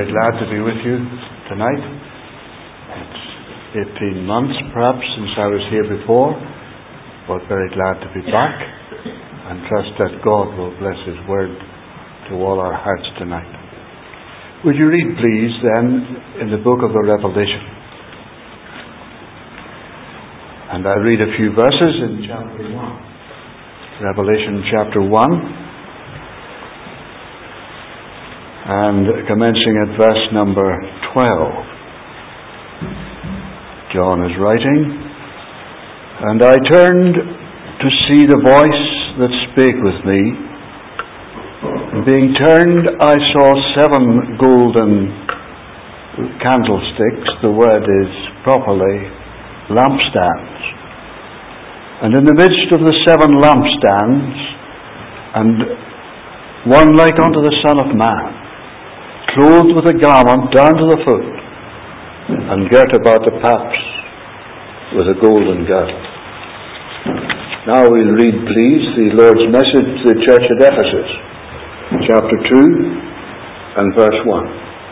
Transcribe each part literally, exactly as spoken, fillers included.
very glad to be with you tonight. It's eighteen months perhaps since I was here before, but very glad to be back and trust that God will bless His Word to all our hearts tonight. Would you read please then in the book of the Revelation? And I'll read a few verses in chapter one. Revelation chapter one. And commencing at verse number twelve. John is writing, "And I turned to see the voice that spake with me. And being turned, I saw seven golden candlesticks." The word is properly lampstands. "And in the midst of the seven lampstands, and one like unto the Son of Man, clothed with a garment down to the foot, and girt about the paps with a golden girdle." Now we'll read, please, the Lord's message to the church at Ephesus, chapter two and verse one.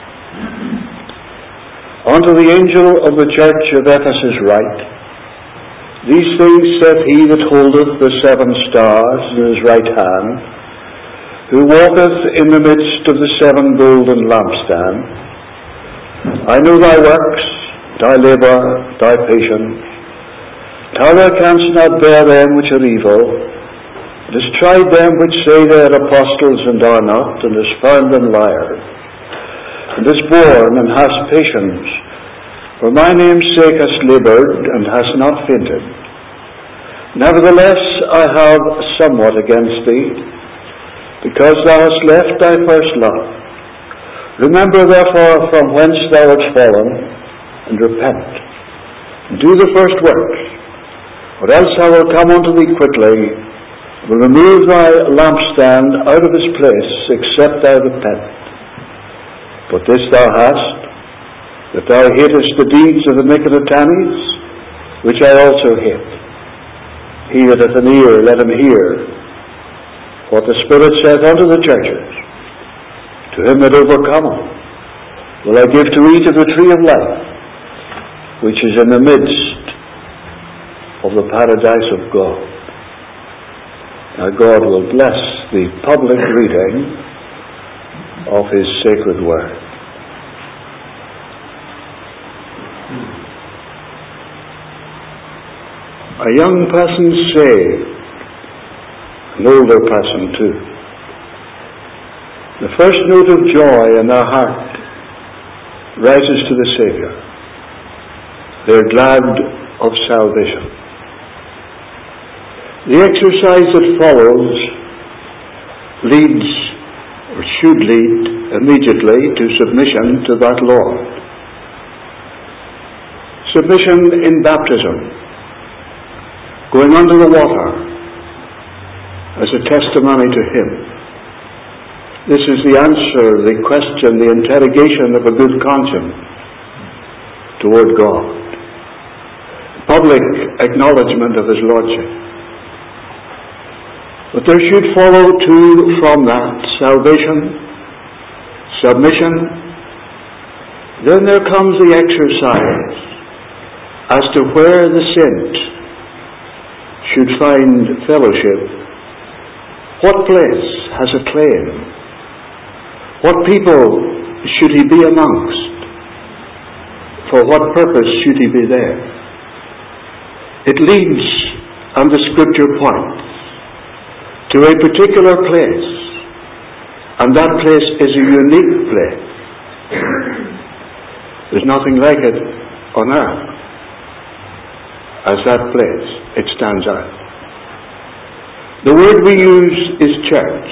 "Unto the angel of the church of Ephesus write, These things saith he that holdeth the seven stars in his right hand, who walketh in the midst of the seven golden lampstands. I know thy works, thy labour, thy patience, how thou canst not bear them which are evil, and hast tried them which say they are apostles and are not, and hast found them liars, and hast borne and hast patience. For my name's sake hast laboured, and hast not fainted. Nevertheless I have somewhat against thee, because thou hast left thy first love. Remember therefore from whence thou art fallen, and repent, and do the first works, or else I will come unto thee quickly, and will remove thy lampstand out of his place, except thou repent. But this thou hast, that thou hatest the deeds of the Nicolaitans, which I also hate. He that hath an ear, let him hear what the Spirit saith unto the churches. To him that overcometh will I give to eat of the tree of life, which is in the midst of the paradise of God." Now God will bless the public reading of His sacred word. A young person saved, an older person too. The first note of joy in their heart rises to the Saviour. They are glad of salvation. The exercise that follows leads, or should lead, immediately to submission to that Lord. Submission in baptism, going under the water as a testimony to Him. This is the answer, the question, the interrogation of a good conscience toward God. Public acknowledgement of His Lordship. But there should follow too from that salvation, submission. Then there comes the exercise as to where the saint should find fellowship. What place has a claim? What people should he be amongst? For what purpose should he be there? It leads, and the Scripture points, to a particular place, and that place is a unique place. There's nothing like it on earth as that place. It stands out. The word we use is church,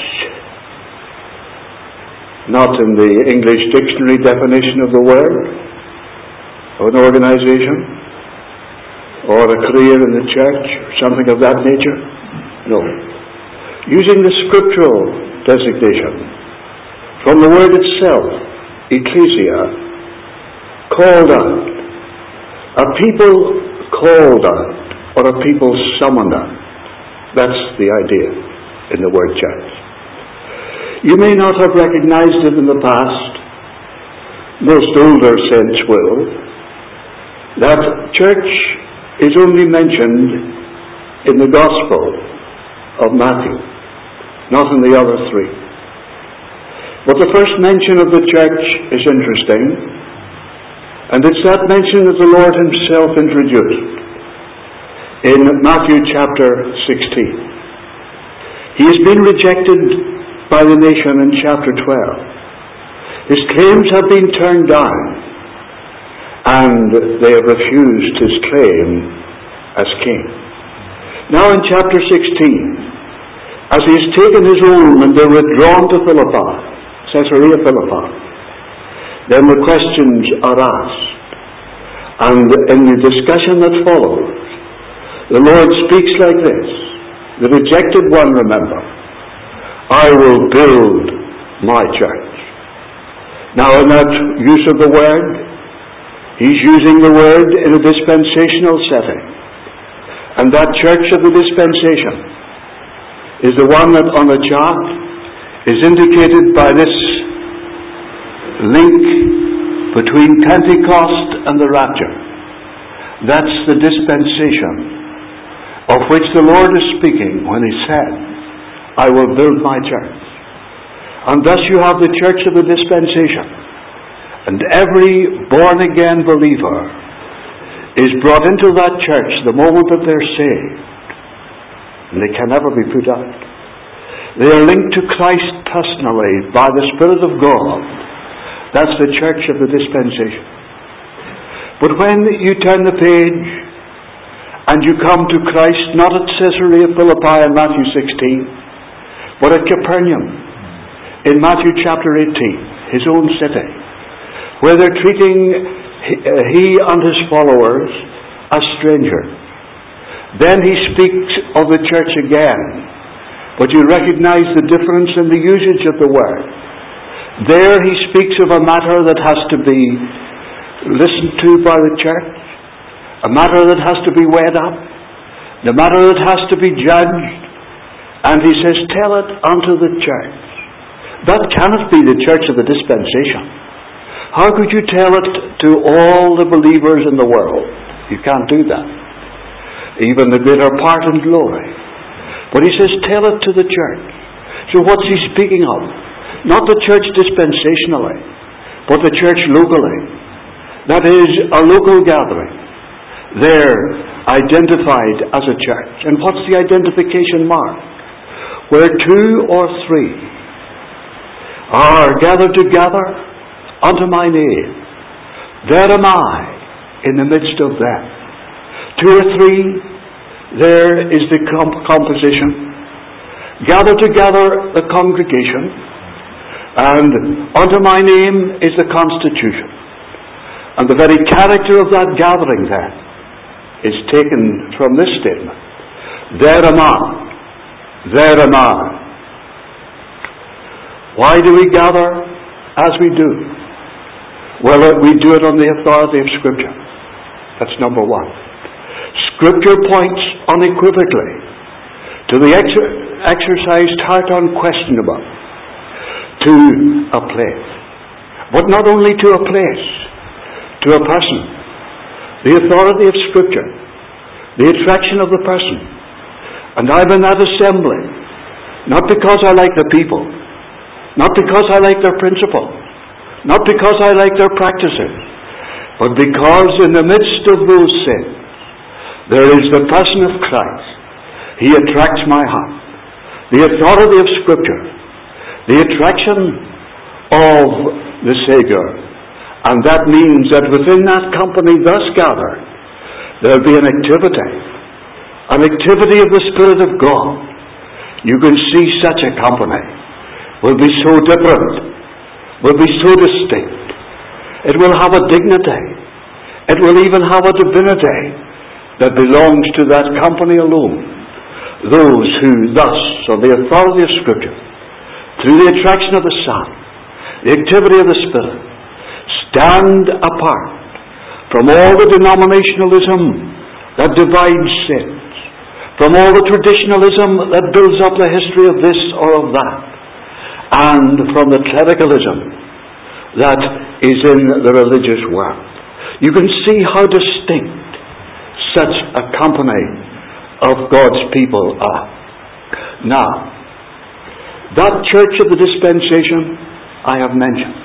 not in the English dictionary definition of the word, or an organization, or a career in the church, or something of that nature. No. Using the scriptural designation from the word itself, ecclesia, called out, a people called out, or a people summoned out. That's the idea in the word church. You may not have recognized it in the past, most older saints will, that church is only mentioned in the Gospel of Matthew, not in the other three. But the first mention of the church is interesting, and it's that mention that the Lord himself introduced in Matthew chapter sixteen. He has been rejected by the nation in chapter twelve. His claims have been turned down, and they have refused his claim as king. Now in chapter sixteen, as he has taken his own and they're withdrawn to Philippi, Caesarea Philippi, then the questions are asked. And in the discussion that follows, the Lord speaks like this. The rejected one, remember, I will build my church. Now in that use of the word, he's using the word in a dispensational setting. And that church of the dispensation is the one that on the chart is indicated by this link between Pentecost and the rapture. That's the dispensation of which the Lord is speaking when he said, I will build my church. And thus you have the church of the dispensation. And every born-again believer is brought into that church the moment that they're saved. And they can never be put out. They are linked to Christ personally by the Spirit of God. That's the church of the dispensation. But when you turn the page and you come to Christ, not at Caesarea Philippi in Matthew sixteen, but at Capernaum in Matthew chapter eighteen, his own city, where they're treating he and his followers as strangers. Then he speaks of the church again, but you recognize the difference in the usage of the word. There he speaks of a matter that has to be listened to by the church, a matter that has to be weighed up, the matter that has to be judged, and he says, tell it unto the church. That cannot be the church of the dispensation. How could you tell it to all the believers in the world? You can't do that. Even the greater part in glory. But he says, tell it to the church. So what's he speaking of? Not the church dispensationally, but the church locally. That is, a local gathering. They're identified as a church. And what's the identification mark? Where two or three are gathered together unto my name, there am I in the midst of them. Two or three, there is the comp- composition. Gather together the congregation, and unto my name is the constitution. And the very character of that gathering then is taken from this statement. There am I. There am I. Why do we gather as we do? Well, we do it on the authority of Scripture. That's number one. Scripture points unequivocally to the exer- exercised heart unquestionable to a place. But not only to a place, to a person. The authority of Scripture, the attraction of the person. And I'm in that assembly, not because I like the people, not because I like their principles, not because I like their practices, but because in the midst of those sins, there is the person of Christ. He attracts my heart. The authority of Scripture, the attraction of the Savior. And that means that within that company thus gathered, there will be an activity, an activity of the Spirit of God. You can see such a company will be so different, will be so distinct. It will have a dignity. It will even have a divinity that belongs to that company alone. Those who thus, on the authority of Scripture, through the attraction of the Son, the activity of the Spirit, stand apart from all the denominationalism that divides sins, from all the traditionalism that builds up the history of this or of that, and from the clericalism that is in the religious world. You can see how distinct such a company of God's people are. Now, that church of the dispensation I have mentioned.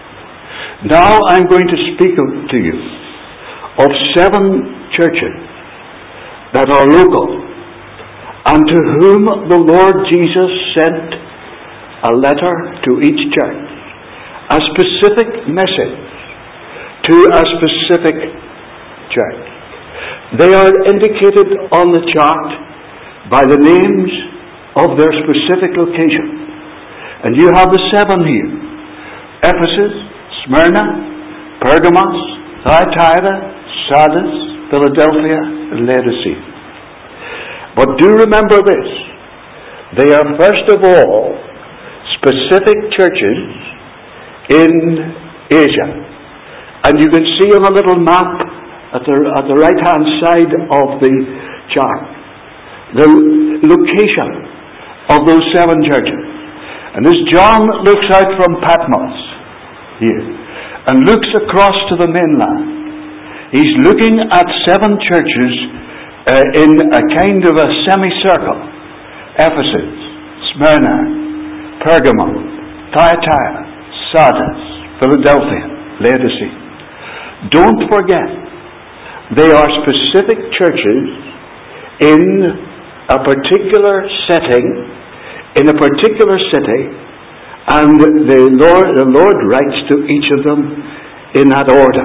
Now I'm going to speak to you of seven churches that are local and to whom the Lord Jesus sent a letter to each church, a specific message to a specific church. They are indicated on the chart by the names of their specific location. And you have the seven here: Ephesus, Smyrna, Pergamos, Thyatira, Sardis, Philadelphia, and Laodicea. But do remember this: they are first of all specific churches in Asia. And you can see on a little map at the, at the right hand side of the chart the location of those seven churches. And as John looks out from Patmos here and looks across to the mainland, he's looking at seven churches uh, in a kind of a semicircle: Ephesus, Smyrna, Pergamum, Thyatira, Sardis, Philadelphia, Laodicea. Don't forget, they are specific churches in a particular setting, in a particular city, and the Lord, the Lord writes to each of them in that order.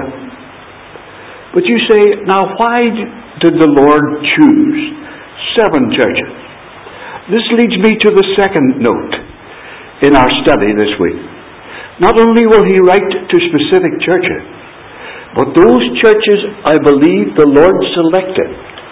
But you say, now why did the Lord choose seven churches? This leads me to the second note in our study this week. Not only will he write to specific churches, but those churches, I believe, the Lord selected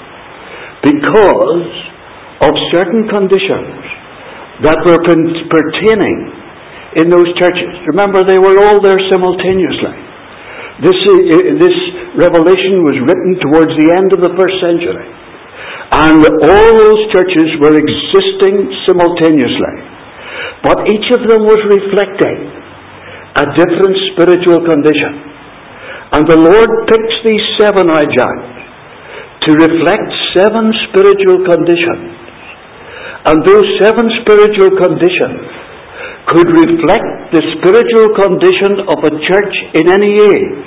because of certain conditions that were pertaining in those churches. Remember, they were all there simultaneously. This, this revelation was written towards the end of the first century. And all those churches were existing simultaneously. But each of them was reflecting a different spiritual condition. And the Lord picks these seven, I judge, to reflect seven spiritual conditions. And those seven spiritual conditions could reflect the spiritual condition of a church in any age.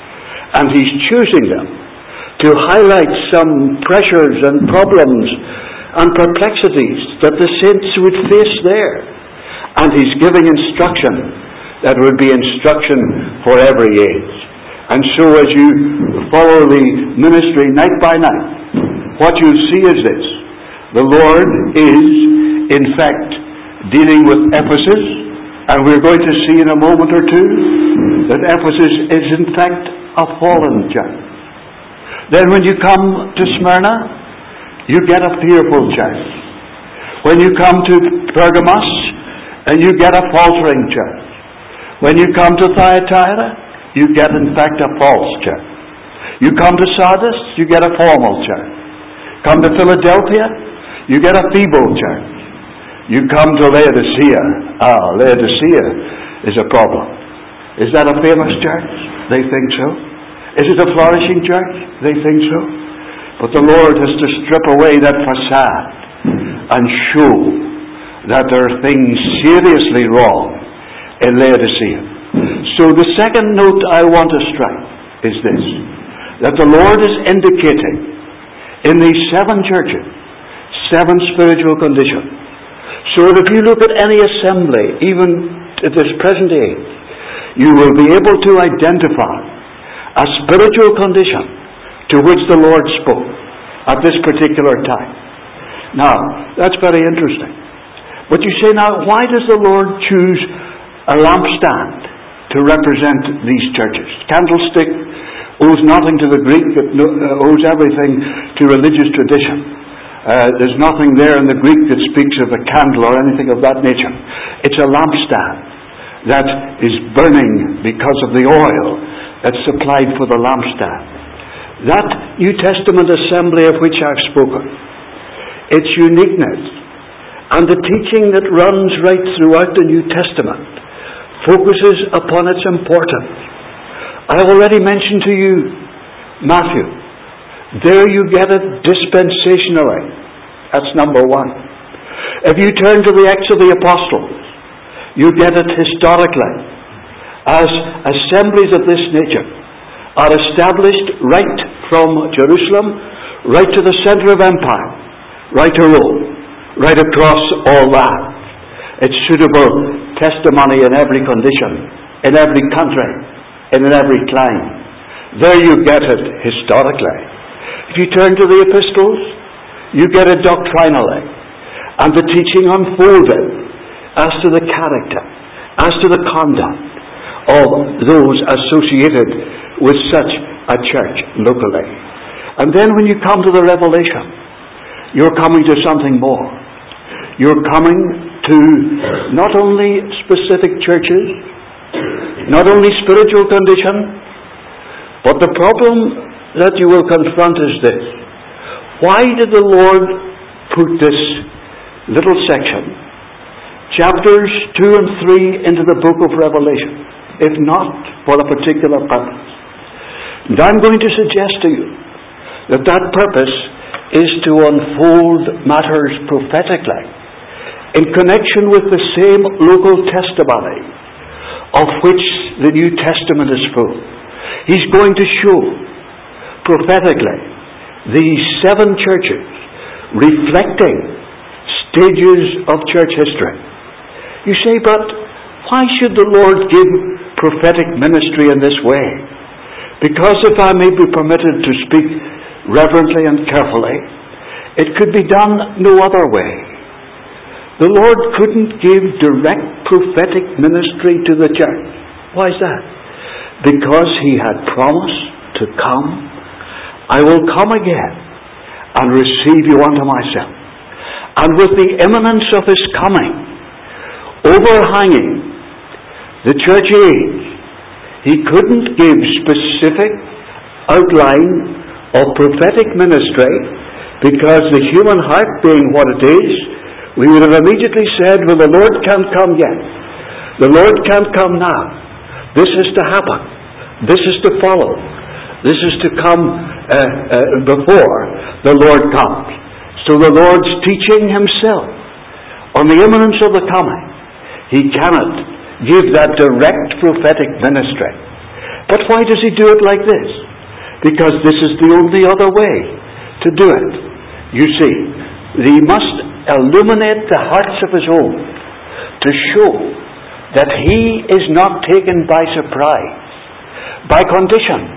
And he's choosing them to highlight some pressures and problems and perplexities that the saints would face there. And he's giving instruction that would be instruction for every age. And so as you follow the ministry night by night, what you'll see is this: the Lord is, in fact, dealing with Ephesus, and we're going to see in a moment or two that Ephesus is, in fact, a fallen church. Then when you come to Smyrna, you get a fearful church. When you come to Pergamos, and you get a faltering church. When you come to Thyatira, you get, in fact, a false church. You come to Sardis, you get a formal church. Come to Philadelphia, you get a feeble church. You come to Laodicea. Ah, Laodicea is a problem. Is that a famous church? They think so. Is it a flourishing church? They think so. But the Lord has to strip away that facade and show that there are things seriously wrong in Laodicea. So the second note I want to strike is this: that the Lord is indicating in these seven churches seven spiritual conditions. So that if you look at any assembly, even at this present age, you will be able to identify a spiritual condition to which the Lord spoke at this particular time. Now, that's very interesting. But you say, now, why does the Lord choose a lampstand to represent these churches? Candlestick owes nothing to the Greek, it owes everything to religious tradition. Uh, there's nothing there in the Greek that speaks of a candle or anything of that nature. It's a lampstand that is burning because of the oil that's supplied for the lampstand. That New Testament assembly of which I've spoken, its uniqueness and the teaching that runs right throughout the New Testament focuses upon its importance I have already mentioned to you Matthew. There you get it dispensationally. That's number one. If you turn to the Acts of the Apostles, you get it historically, as assemblies of this nature are established right from Jerusalem, right to the center of empire, right to Rome, right across all that. It's suitable testimony in every condition, in every country, and in every clime. There you get it historically. If you turn to the epistles, you get it doctrinally, and the teaching unfolded as to the character, as to the conduct of those associated with such a church locally. And then when you come to the Revelation, you're coming to something more. You're coming to not only specific churches, not only spiritual condition, but the problem that you will confront is this. Why did the Lord put this little section, chapters two and three, into the book of Revelation, if not for a particular purpose? And I'm going to suggest to you that that purpose is to unfold matters prophetically in connection with the same local testimony of which the New Testament is full. He's going to show prophetically these seven churches reflecting stages of church history. You say, but why should the Lord give prophetic ministry in this way? Because, if I may be permitted to speak reverently and carefully, it could be done no other way. The Lord couldn't give direct prophetic ministry to the church. Why is that? Because He had promised to come. I will come again and receive you unto myself. And with the imminence of His coming overhanging the church age, He couldn't give specific outline of prophetic ministry, because the human heart being what it is, we would have immediately said, well, the Lord can't come yet. The Lord can't come now. This is to happen. This is to follow. This is to come uh, uh, before the Lord comes. So the Lord's teaching Himself on the imminence of the coming. He cannot give that direct prophetic ministry. But why does He do it like this? Because this is the only other way to do it. You see, He must illuminate the hearts of His own to show that He is not taken by surprise, by conditions,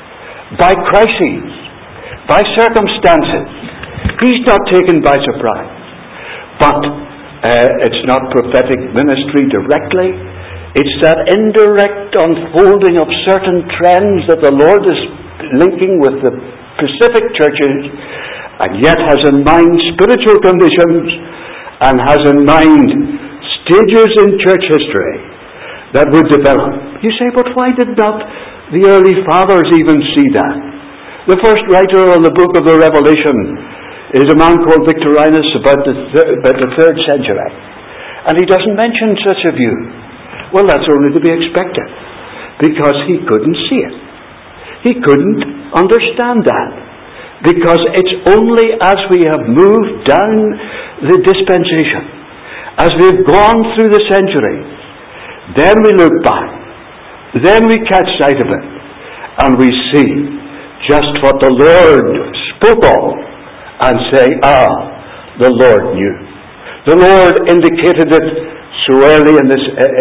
by crises, by circumstances. He's not taken by surprise. But uh, it's not prophetic ministry directly. It's that indirect unfolding of certain trends that the Lord is linking with the specific churches, and yet has in mind spiritual conditions, and has in mind stages in church history that would develop. You say, but why did not the early fathers even see that? The first writer on the book of the Revelation is a man called Victorinus, about the, th- about the third century. And he doesn't mention such a view. Well, that's only to be expected, because he couldn't see it. He couldn't understand that, because it's only as we have moved down the dispensation, as we've gone through the centuries, then we look back, then we catch sight of it, and we see just what the Lord spoke of, and say, ah, the Lord knew. The Lord indicated it so early in this uh,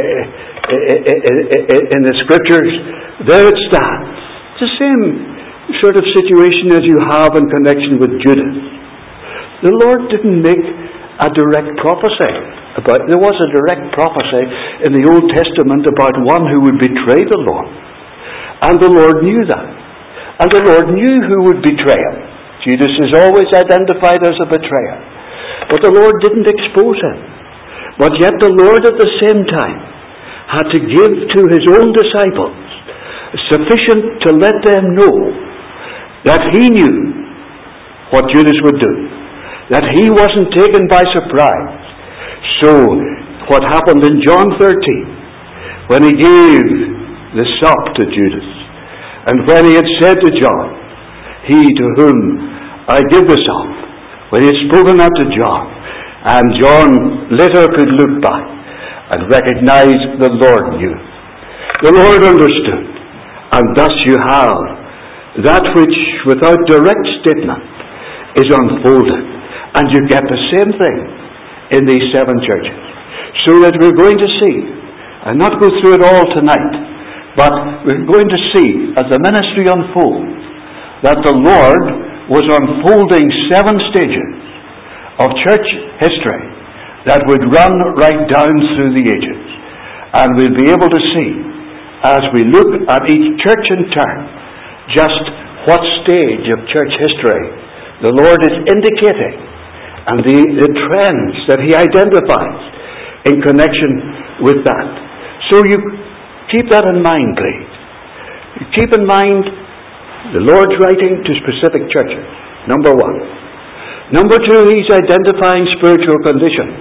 in the Scriptures. There it stands. It's the same sort of situation as you have in connection with Judas. The Lord didn't make a direct prophecy about. There was a direct prophecy in the Old Testament about one who would betray the Lord, and the Lord knew that, and the Lord knew who would betray him. Judas is always identified as a betrayer, but the Lord didn't expose him. But yet the Lord at the same time had to give to His own disciples sufficient to let them know that He knew what Judas would do, that He wasn't taken by surprise. So what happened in John thirteen, when He gave the sop to Judas, And when he had said to John, he to whom I give the song, when he had spoken that to John, and John later could look back and recognize the Lord knew. The Lord understood, and thus you have that which without direct statement is unfolded, and you get the same thing in these seven churches. So that we're going to see, and not go through it all tonight, but we're going to see as the ministry unfolds that the Lord was unfolding seven stages of church history that would run right down through the ages. And we'll be able to see, as we look at each church in turn, just what stage of church history the Lord is indicating, and the, the trends that he identifies in connection with that. So you keep that in mind, please. You keep in mind the Lord's writing to specific churches, number one. Number two, he's identifying spiritual condition.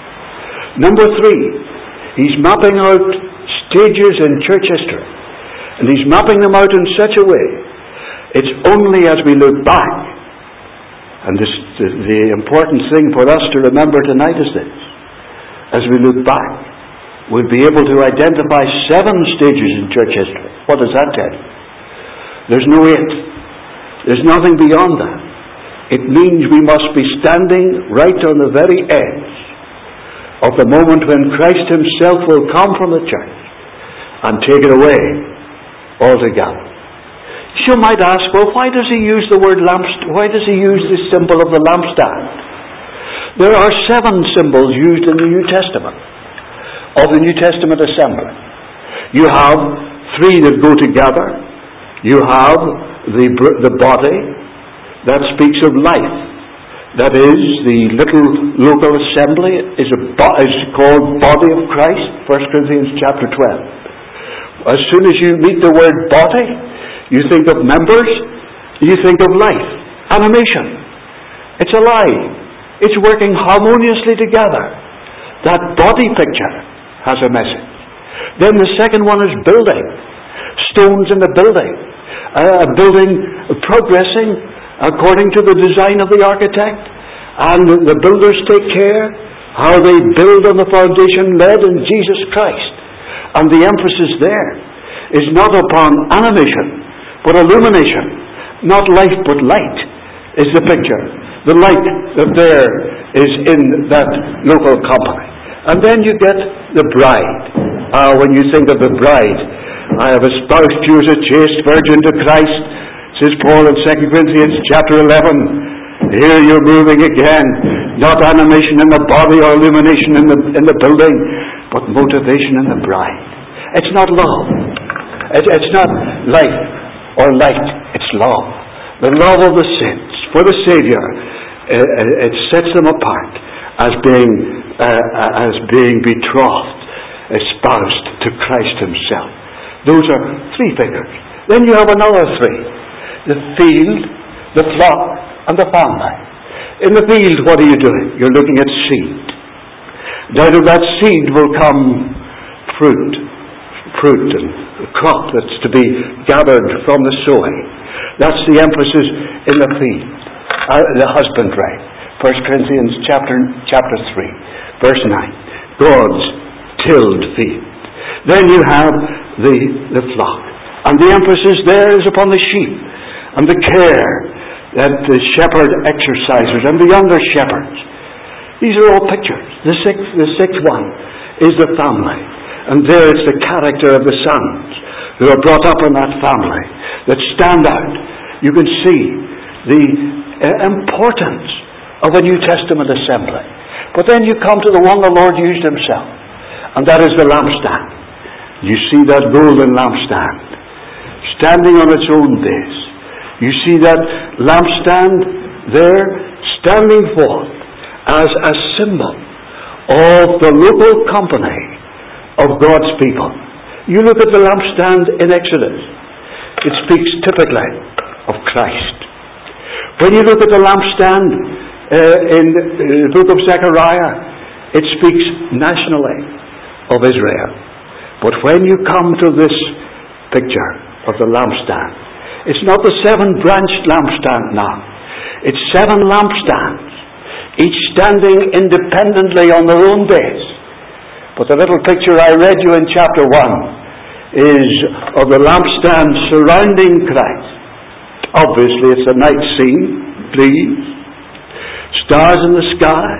Number three, he's mapping out stages in church history. And he's mapping them out in such a way, it's only as we look back, and this, the, the important thing for us to remember tonight is this: as we look back, we'll be able to identify seven stages in church history. What does that tell you? There's no eight. There's nothing beyond that. It means we must be standing right on the very edge of the moment when Christ himself will come from the church and take it away altogether. You might ask, well, why does he use the word lampstand? Why does he use the symbol of the lampstand? There are seven symbols used in the New Testament, of the New Testament assembly. You have three that go together. You have the, the body that speaks of life. That is, the little local assembly is, a, is called body of Christ, First Corinthians chapter twelve. As soon as you meet the word body, you think of members, you think of life, animation. It's alive. It's working harmoniously together. That body picture has a message. Then the second one is building. Stones in the building. A building progressing according to the design of the architect. And the builders take care how they build on the foundation laid in Jesus Christ. And the emphasis there is not upon animation, but illumination. Not life, but light is the picture. The light that there is in that local company. And then you get the bride. Uh, when you think of the bride, I have espoused you as a chaste virgin to Christ, says Paul in Second Corinthians chapter eleven. Here you're moving again. Not animation in the body or illumination in the, in the building, but motivation in the bride. It's not love. It, it's not life or light. It's love. The love of the saints for the Savior. Uh, it sets them apart as being uh, as being betrothed, espoused to Christ himself. Those are three figures. Then you have another three: the field, the flock, and the family. In the field, what are you doing? You're looking at seed. Out of that seed will come fruit, fruit and the crop that's to be gathered from the sowing. That's the emphasis in the field, uh, the husbandry. First Corinthians chapter chapter three, verse nine. God's tilled field. Then you have the the flock, and the emphasis there is upon the sheep and the care that the shepherd exercises and the younger shepherds. These are all pictures. The sixth, the sixth one is the family, and there is the character of the sons who are brought up in that family that stand out. You can see the uh, importance of a New Testament assembly. But then you come to the one the Lord used himself, and that is the lampstand. You see that golden lampstand standing on its own base. You see that lampstand there standing forth as a symbol of the local company of God's people. You look at the lampstand in Exodus, it speaks typically of Christ. When you look at the lampstand uh, in the book of Zechariah, it speaks nationally of Israel. But when you come to this picture, of the lampstand. It's not the seven-branched lampstand now. It's seven lampstands, each standing independently on their own base. But the little picture I read you in chapter one is of the lampstand surrounding Christ. Obviously, it's a night scene, please. Stars in the sky,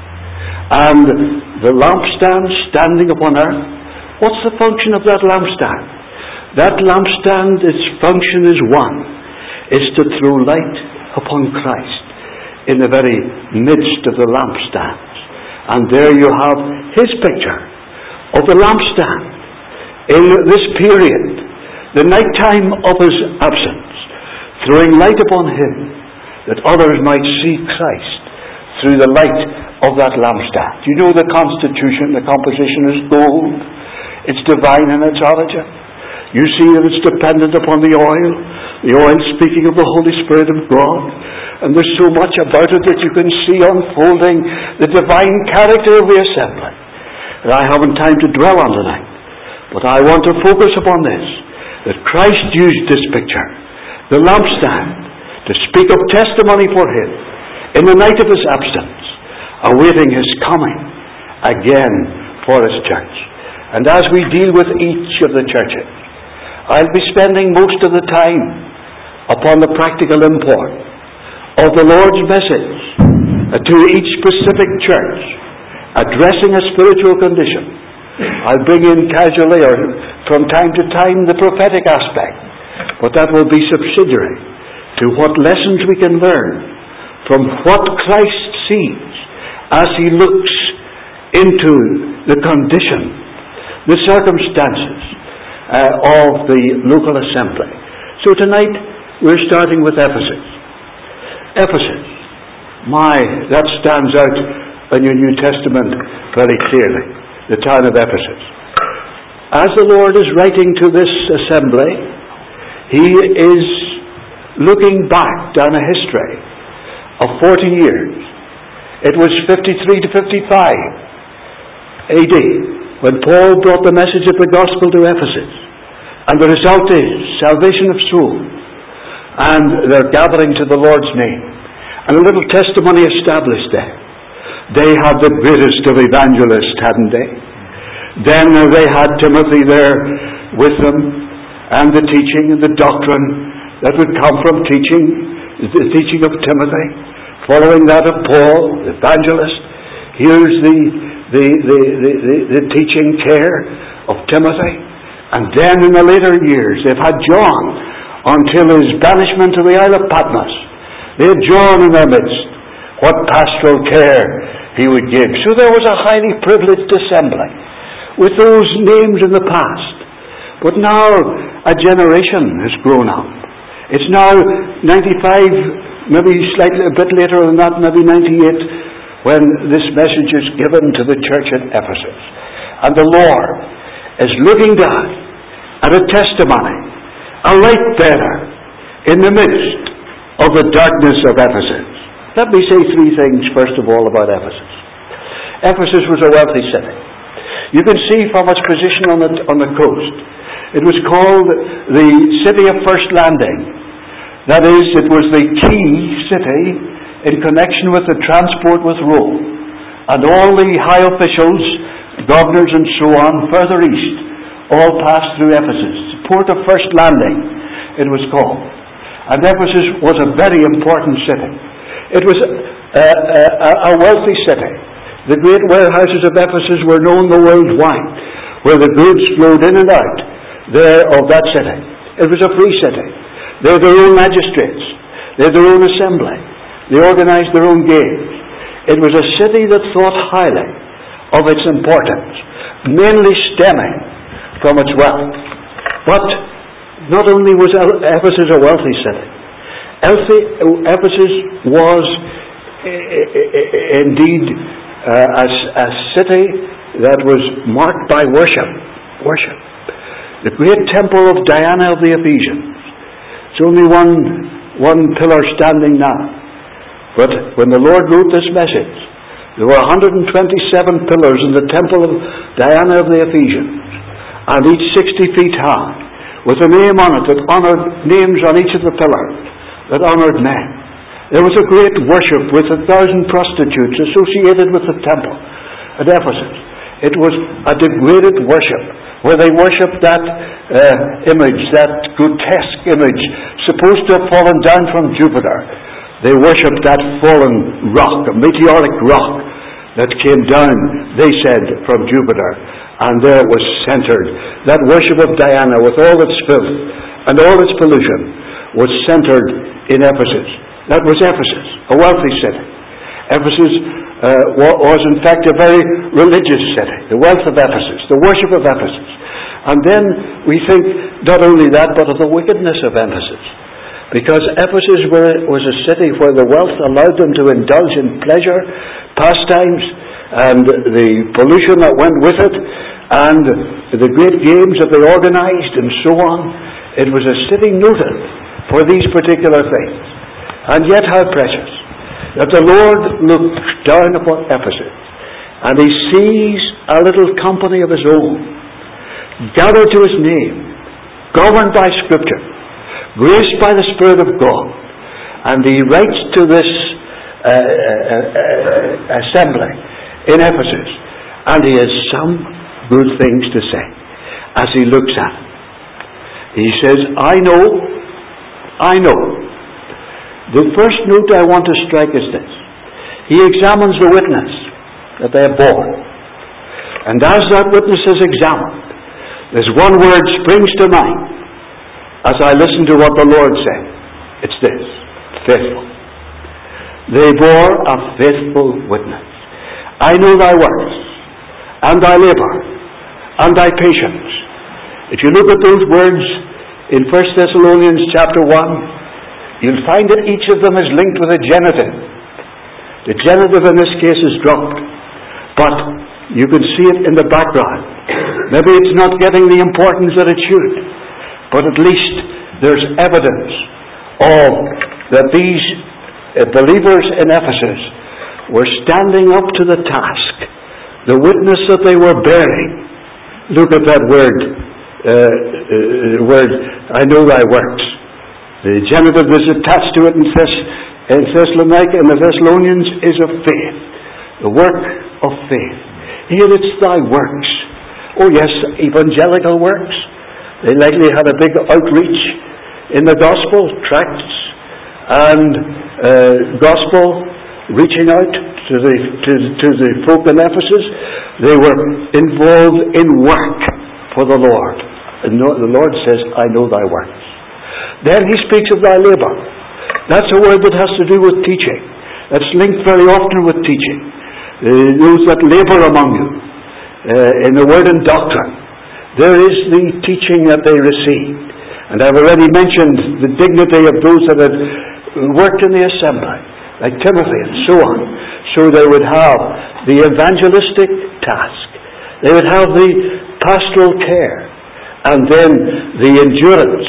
and the lampstand standing upon earth. What's the function of that lampstand? That lampstand, its function is one. It's to throw light upon Christ in the very midst of the lampstands. And there you have his picture of the lampstand in this period, the night time of his absence, throwing light upon him that others might see Christ through the light of that lampstand. You know the constitution, the composition is gold. It's divine in its origin. You see that it's dependent upon the oil, the oil speaking of the Holy Spirit of God. And there's so much about it that you can see unfolding the divine character of the assembly that I haven't time to dwell on tonight. But I want to focus upon this, that Christ used this picture, the lampstand, to speak of testimony for him in the night of his absence, awaiting his coming again for his church. And as we deal with each of the churches, I'll be spending most of the time upon the practical import of the Lord's message to each specific church, addressing a spiritual condition. I'll bring in casually or from time to time the prophetic aspect, but that will be subsidiary to what lessons we can learn from what Christ sees as he looks into the condition, the circumstances uh, of the local assembly. So tonight we're starting with Ephesus. Ephesus. My, that stands out in your New Testament very clearly. The town of Ephesus. As the Lord is writing to this assembly, he is looking back down a history of forty years. It was fifty-three to fifty-five A D when Paul brought the message of the gospel to Ephesus. And the result is salvation of souls. And they're gathering to the Lord's name. And a little testimony established there. They had the greatest of evangelists, hadn't they? Then they had Timothy there with them, and the teaching and the doctrine that would come from teaching, the teaching of Timothy, following that of Paul, the evangelist. Here's the the the, the, the, the teaching care of Timothy. And then in the later years, they've had John until his banishment to the Isle of Patmos. They had John in their midst. What pastoral care he would give. So there was a highly privileged assembly with those names in the past. But now a generation has grown up. It's now ninety-five, maybe slightly a bit later than that, maybe ninety-eight, when this message is given to the church at Ephesus. And the Lord is looking down at a testimony, a light bearer in the midst of the darkness of Ephesus. Let me say three things first of all about Ephesus. Ephesus was a wealthy city. You can see from its position on the, on the coast. It was called the city of first landing. That is, it was the key city in connection with the transport with Rome. And all the high officials, governors and so on, further east, all passed through Ephesus. Port of first landing, it was called. And Ephesus was a very important city. It was a, a, a wealthy city. The great warehouses of Ephesus were known the world wide, where the goods flowed in and out there of that city. It was a free city. They had their own magistrates. They had their own assembly. They organized their own games. It was a city that thought highly of its importance, mainly stemming from its wealth. But not only was Ephesus a wealthy city, Ephesus was indeed a, a city that was marked by worship. Worship. The great temple of Diana of the Ephesians. It's only one, one pillar standing now. But when the Lord wrote this message, there were one hundred twenty-seven pillars in the temple of Diana of the Ephesians, and each sixty feet high, with a name on it that honoured names on each of the pillars that honoured men. There was a great worship with a thousand prostitutes associated with the temple at Ephesus. It was a degraded worship where they worshipped that uh, image, that grotesque image, supposed to have fallen down from Jupiter. They worshipped that fallen rock, a meteoric rock that came down, they said, from Jupiter. And there it was centered. That worship of Diana, with all its filth and all its pollution, was centered in Ephesus. That was Ephesus, a wealthy city. Ephesus uh, was in fact a very religious city. The wealth of Ephesus, the worship of Ephesus. And then we think not only that, but of the wickedness of Ephesus. Because Ephesus was a city where the wealth allowed them to indulge in pleasure, pastimes, and the pollution that went with it, and the great games that they organized, and so on. It was a city noted for these particular things. And yet how precious that the Lord looks down upon Ephesus, and He sees a little company of His own, gathered to His name, governed by Scripture, graced by the Spirit of God. And He writes to this uh, uh, uh, assembly in Ephesus, and He has some good things to say as He looks at it. He says, I know, I know. The first note I want to strike is this. He examines the witness that they have borne. And as that witness is examined, there's one word springs to mind as I listen to what the Lord said. It's this: faithful. They bore a faithful witness. I know thy works, and thy labour, and thy patience. If you look at those words in First Thessalonians chapter one, you'll find that each of them is linked with a genitive. The genitive in this case is dropped, but you can see it in the background. Maybe it's not getting the importance that it should, but at least there's evidence of that these uh, believers in Ephesus were standing up to the task, the witness that they were bearing. Look at that word, uh, uh, word, I know thy works. The genitive is attached to it in, Thess- in Thessalonica and the Thessalonians is of faith. The work of faith. Here it's thy works. Oh yes, evangelical works. They likely had a big outreach in the gospel, tracts and uh, gospel reaching out to the, to, to the folk in Ephesus. They were involved in work for the Lord. And the Lord says, I know thy works. Then he speaks of thy labour. That's a word that has to do with teaching. That's linked very often with teaching. Uh, those that labour among you uh, in the word and doctrine. There is the teaching that they received. And I've already mentioned the dignity of those that had worked in the assembly, like Timothy and so on. So they would have the evangelistic task. They would have the pastoral care. And then the endurance.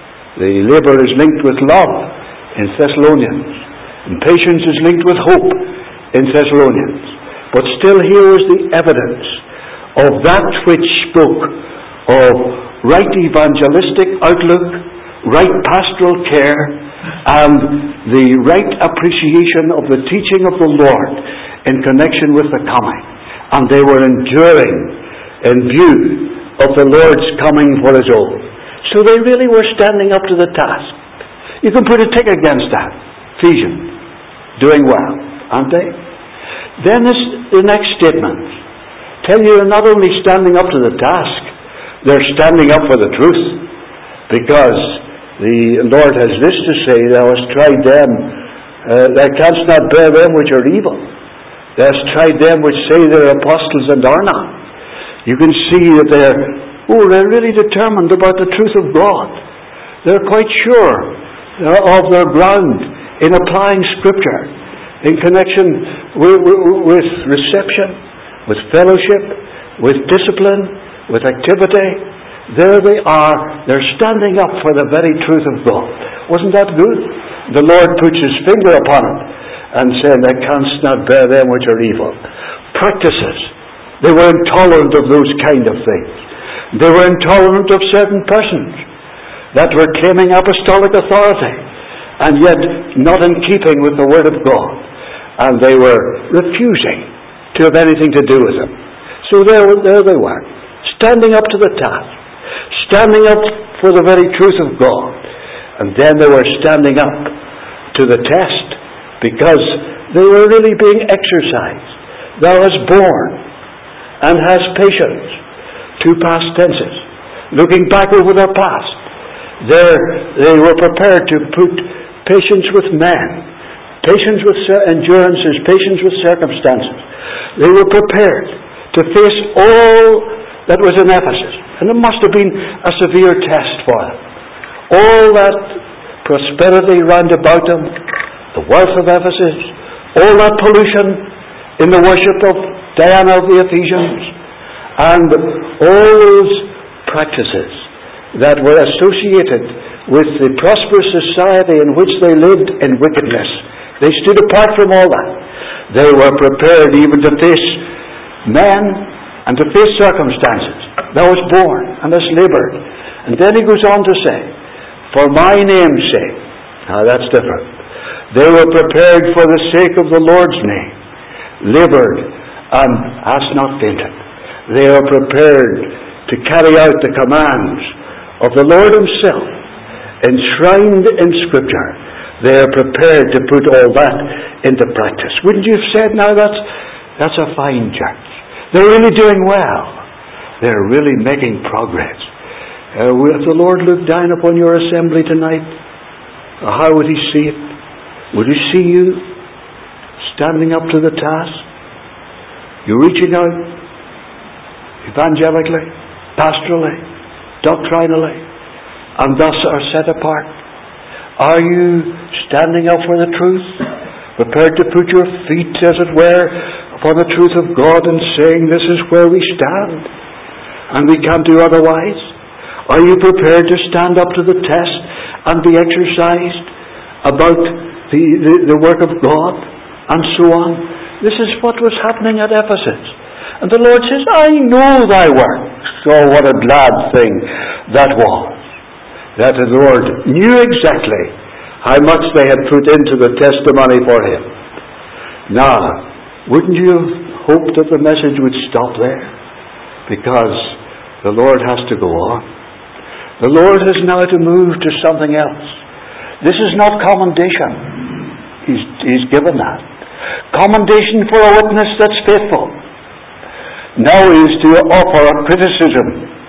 The labour is linked with love in Thessalonians. And patience is linked with hope in Thessalonians. But still here is the evidence of that which spoke of right evangelistic outlook, right pastoral care, and the right appreciation of the teaching of the Lord in connection with the coming. And they were enduring in view of the Lord's coming for His own. So they really were standing up to the task. You can put a tick against that. Ephesians, doing well, aren't they? Then this, the next statement tell you they're not only standing up to the task, they're standing up for the truth. Because the Lord has this to say, thou hast tried them, uh, thou canst not bear them which are evil. Thou hast tried them which say they're apostles and are not. You can see that they're Oh, they're really determined about the truth of God. They're quite sure of their ground in applying Scripture in connection with, with reception, with fellowship, with discipline, with activity. There they are. They're standing up for the very truth of God. Wasn't that good? The Lord puts His finger upon it and said, thou canst not bear them which are evil. Practices. They were intolerant of those kind of things. They were intolerant of certain persons. that were claiming apostolic authority, and yet not in keeping with the Word of God. And they were refusing to have anything to do with them. So there, there they were, standing up to the task, standing up for the very truth of God. And then they were standing up to the test, because they were really being exercised. Thou hast borne and hast patience. Two past tenses. Looking back over their past. There they were prepared to put patience with men, patience with endurances, patience with circumstances. They were prepared to face all that was in Ephesus. And it must have been a severe test for them. All that prosperity round about them, the wealth of Ephesus, all that pollution in the worship of Diana of the Ephesians, and all those practices that were associated with the prosperous society in which they lived in wickedness. They stood apart from all that. They were prepared even to face men and to face circumstances. Thou hast borne and hast laboured. And then he goes on to say, for my name's sake. Now that's different. They were prepared for the sake of the Lord's name, laboured and hast not fainted. They are prepared to carry out the commands of the Lord himself, enshrined in Scripture. They are prepared to put all that into practice. Wouldn't you have said, now that's, that's a fine church. They're really doing well. They're really making progress. Uh, if the Lord looked down upon your assembly tonight, how would he see it? Would he see you standing up to the task? You reaching out evangelically, pastorally, doctrinally, and thus are set apart? Are you standing up for the truth, prepared to put your feet, as it were, upon the truth of God and saying, this is where we stand and we can't do otherwise? Are you prepared to stand up to the test and be exercised about the, the, the work of God and so on? This is what was happening at Ephesus. And the Lord says, I know thy works. Oh, what a glad thing that was. That the Lord knew exactly how much they had put into the testimony for him. Now, wouldn't you hope that the message would stop there? Because the Lord has to go on. The Lord has now to move to something else. This is not commendation. He's, he's given that. Commendation for a witness that's faithful. Now he is to offer a criticism.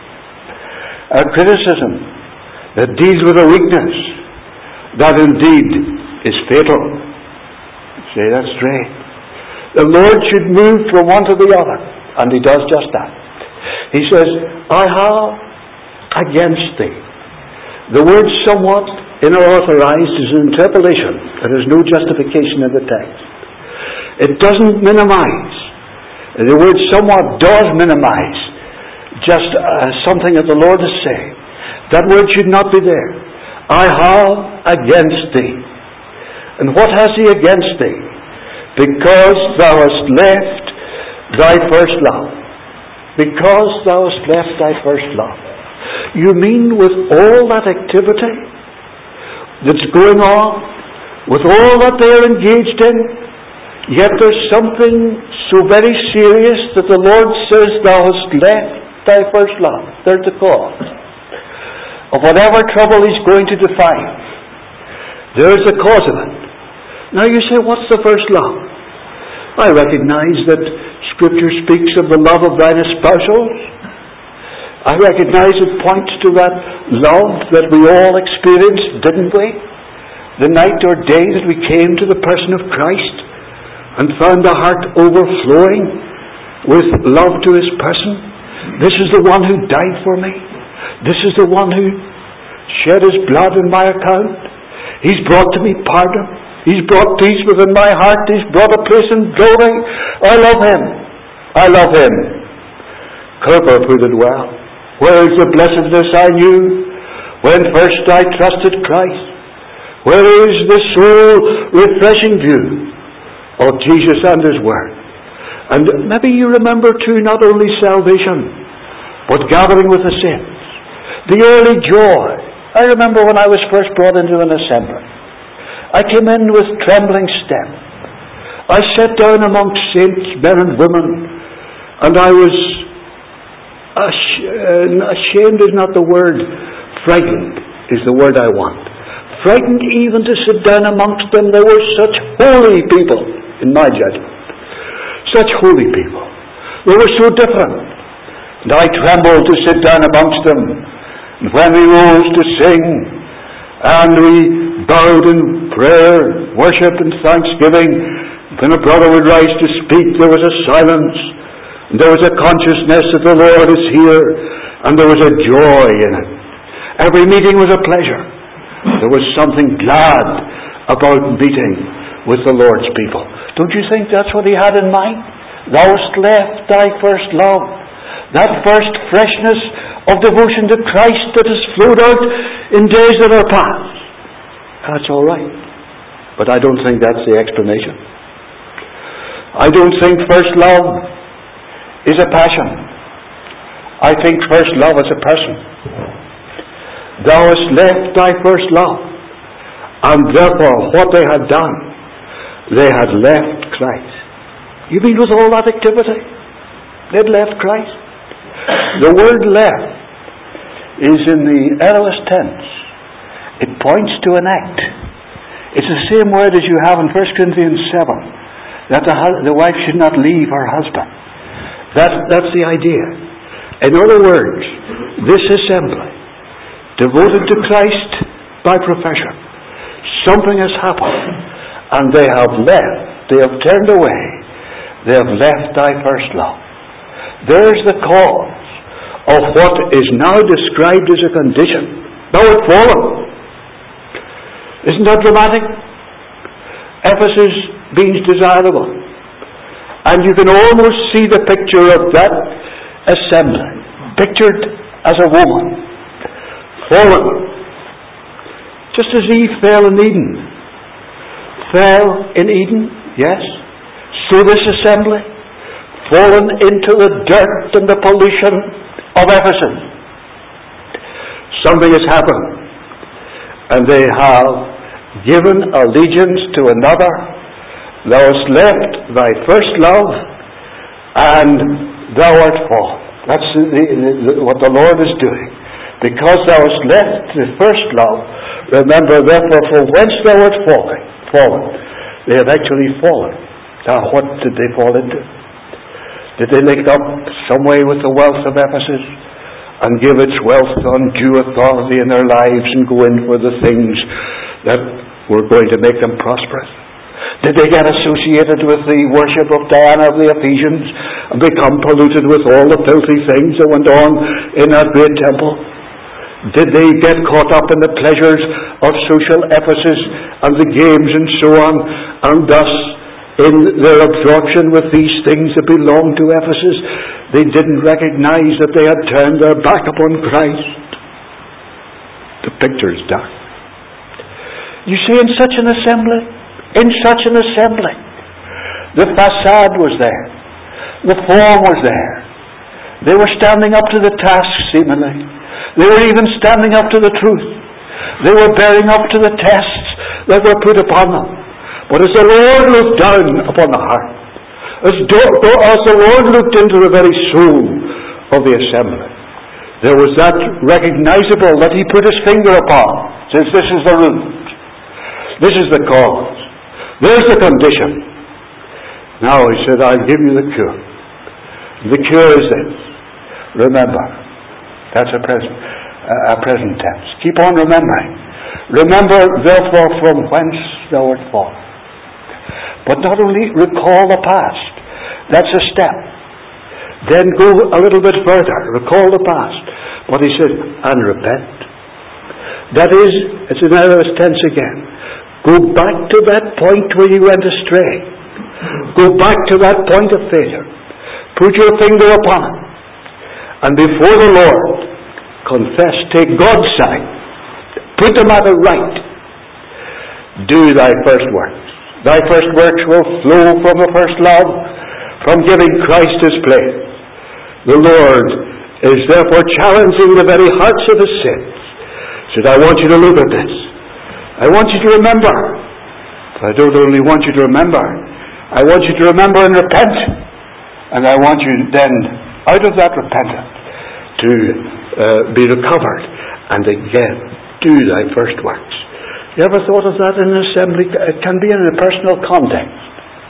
A criticism that deals with a weakness that indeed is fatal. Say, that's straight. The Lord should move from one to the other, and he does just that. He says, I have against thee. The word somewhat unauthorized is an interpolation. There is no justification in the text. It doesn't minimize. The word somewhat does minimize just uh, something that the Lord is saying. That word should not be there. I have against thee. And what has he against thee? Because thou hast left thy first love. Because thou hast left thy first love. You mean with all that activity that's going on, with all that they are engaged in, yet there's something so very serious that the Lord says thou hast left thy first love. There's the cause. Of whatever trouble he's going to define, there's the cause of it. Now you say, what's the first love? I recognize that Scripture speaks of the love of thine espousals. I recognize it points to that love that we all experienced, didn't we? The night or day that we came to the person of Christ and found the heart overflowing with love to his person. This is the one who died for me. This is the one who shed his blood in my account. He's brought to me pardon. He's brought peace within my heart. He's brought a place in glory. I love him. I love him. Cowper put it well. Where is the blessedness I knew when first I trusted Christ? Where is the soul refreshing view of Jesus and his word? And maybe you remember too, not only salvation, but gathering with the saints. The early joy I remember when I was first brought into an assembly, I came in with trembling step. I sat down amongst saints, men and women, and I was ashamed is not the word, frightened is the word I want. Frightened even to sit down amongst them. They were such holy people, in my judgment. Such holy people. They were so different. And I trembled to sit down amongst them. And when we rose to sing, and we bowed in prayer, worship and thanksgiving, when a brother would rise to speak, there was a silence. And there was a consciousness that the Lord is here, and there was a joy in it. Every meeting was a pleasure. There was something glad about meeting with the Lord's people. Don't you think that's what he had in mind? Thou hast left thy first love. That first freshness of devotion to Christ that has flowed out in days that are past. That's all right. But I don't think that's the explanation. I don't think first love is a passion. I think first love is a person. Thou hast left thy first love. And therefore what they had done, they had left Christ. You mean with all that activity? They'd left Christ? The word left is in the aorist tense. It points to an act. It's the same word as you have in First Corinthians seven, that the, the wife should not leave her husband. That, that's the idea. In other words, this assembly, devoted to Christ by profession, something has happened, and they have left, they have turned away, they have left thy first love. There's the cause of what is now described as a condition. Thou art fallen. Isn't that dramatic? Ephesus being desirable. And you can almost see the picture of that assembly, pictured as a woman, fallen. Just as Eve fell in Eden. Fell in Eden, yes. So this assembly, fallen into the dirt and the pollution of Ephesus. Something has happened, and they have given allegiance to another. Thou hast left thy first love, and thou art fallen. That's the, the, what the Lord is doing. Because thou hast left the first love, remember therefore from whence thou art fallen. Fallen. They have actually fallen. Now what did they fall into? Did they link up some way with the wealth of Ephesus and give its wealth undue authority in their lives and go in for the things that were going to make them prosperous? Did they get associated with the worship of Diana of the Ephesians and become polluted with all the filthy things that went on in that great temple? Did they get caught up in the pleasures of social Ephesus and the games and so on, and thus in their absorption with these things that belonged to Ephesus, they didn't recognize that they had turned their back upon Christ? The picture is dark. You see, in such an assembly, in such an assembly, the facade was there, the form was there. They were standing up to the task, seemingly. They were even standing up to the truth. They were bearing up to the tests that were put upon them. But as the Lord looked down upon the heart, as, do- as the Lord looked into the very soul of the assembly, there was that recognizable that He put His finger upon. Says, this is the root. This is the cause. There's the condition. Now He said, I'll give you the cure. The cure is this. Remember. That's a present, uh, a present tense. Keep on remembering. Remember, therefore, from whence thou art fallen. But not only recall the past. That's a step. Then go a little bit further. Recall the past. But he said, and repent. That is, it's an aorist tense again. Go back to that point where you went astray. Go back to that point of failure. Put your finger upon it. And before the Lord, confess, take God's side. Put the matter right. Do thy first works. Thy first works will flow from the first love, from giving Christ His place. The Lord is therefore challenging the very hearts of His saints, said, I want you to look at this. I want you to remember. But I don't only want you to remember. I want you to remember and repent. And I want you then, out of that repentance, to uh, be recovered and again do thy first works. You ever thought of that in an assembly? It can be in a personal context.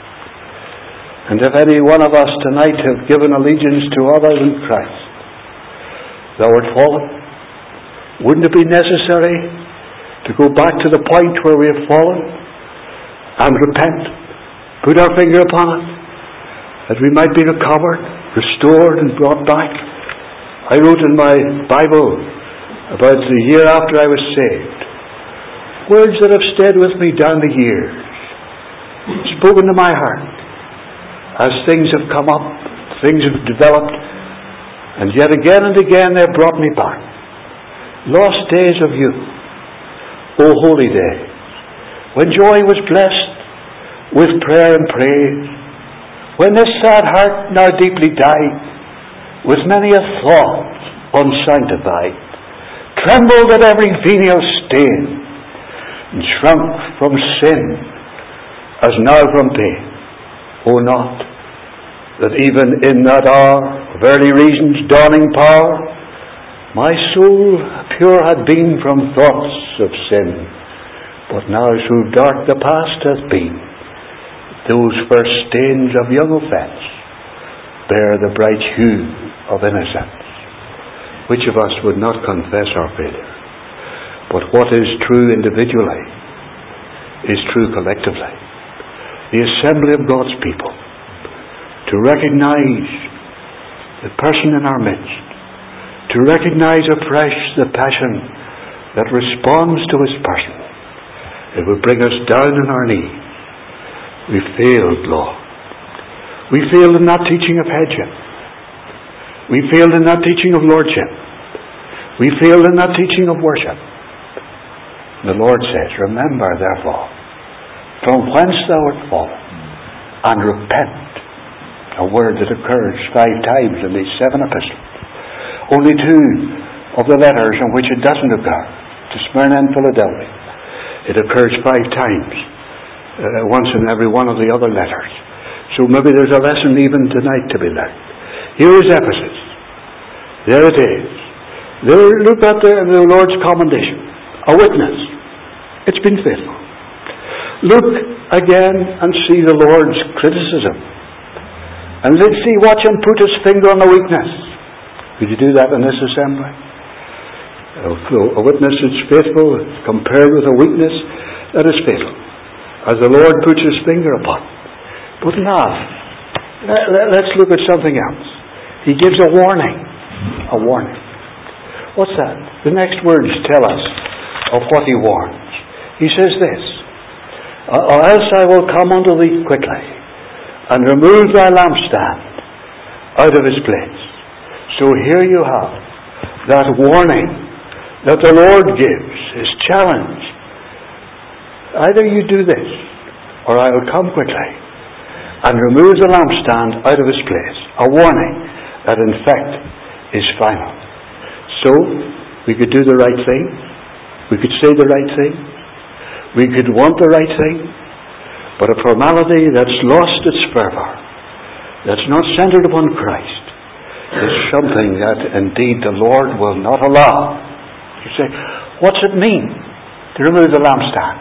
And if any one of us tonight have given allegiance to other than Christ, thou art fallen. Wouldn't it be necessary to go back to the point where we have fallen and repent, put our finger upon it, that we might be recovered, restored and brought back? I wrote in my Bible about the year after I was saved, words that have stayed with me down the years, spoken to my heart, as things have come up, things have developed, and yet again and again they have brought me back. Lost days of youth, oh holy days, when joy was blessed with prayer and praise, when this sad heart now deeply died, with many a thought unsanctified, trembled at every venial stain, and shrunk from sin as now from pain. Oh, not that even in that hour of early reason's dawning power, my soul pure had been from thoughts of sin, but now so dark the past hath been, those first stains of young offence bear the bright hue of innocence. Which of us would not confess our failure? But what is true individually is true collectively. The assembly of God's people, to recognize the person in our midst, to recognize afresh the passion that responds to his person. It will bring us down on our knees. We failed, Lord. We failed in that teaching of headship. We failed in that teaching of lordship. We failed in that teaching of worship. The Lord says, remember therefore from whence thou art fallen, and repent. A word that occurs five times in these seven epistles. Only two of the letters in which it doesn't occur, to Smyrna and Philadelphia. It occurs five times, uh, once in every one of the other letters. So maybe there's a lesson even tonight to be learned. Here is Ephesus. There it is. There, look at the, the Lord's commendation. A witness. It's been faithful. Look again and see the Lord's criticism. And let's see, watch him put his finger on the weakness. Could you do that in this assembly? A witness that's faithful compared with a weakness that is fatal, as the Lord puts his finger upon. But now, let's look at something else. He gives a warning. A warning. What's that? The next words tell us of what he warns. He says this, or else I will come unto thee quickly, and remove thy lampstand out of his place. So here you have that warning that the Lord gives, his challenge. Either you do this, or I will come quickly and remove the lampstand out of his place. A warning that in fact is final. So, we could do the right thing. We could say the right thing. We could want the right thing. But a formality that's lost its fervor, that's not centered upon Christ, is something that indeed the Lord will not allow. You say, what's it mean to remove the lampstand?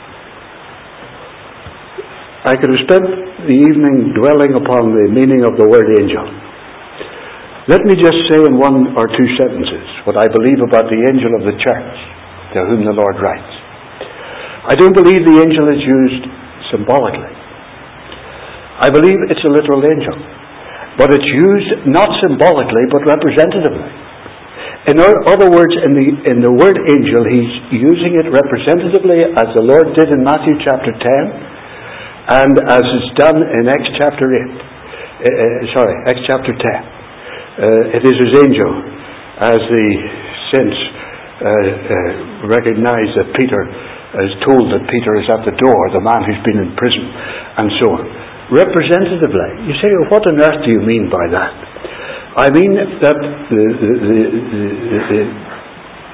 I could have spent the evening dwelling upon the meaning of the word angel. Let me just say in one or two sentences what I believe about the angel of the church to whom the Lord writes. I don't believe the angel is used symbolically. I believe it's a literal angel. But it's used not symbolically but representatively. In other words, in the, in the word angel, he's using it representatively as the Lord did in Matthew chapter ten and as it's done in Acts chapter eight. Uh, sorry, Acts chapter ten. Uh, it is his angel as the saints uh, uh, recognize that Peter is told that Peter is at the door, the man who's been in prison, and so on. Representatively. You say, well, what on earth do you mean by that? I mean that the, the, the, the,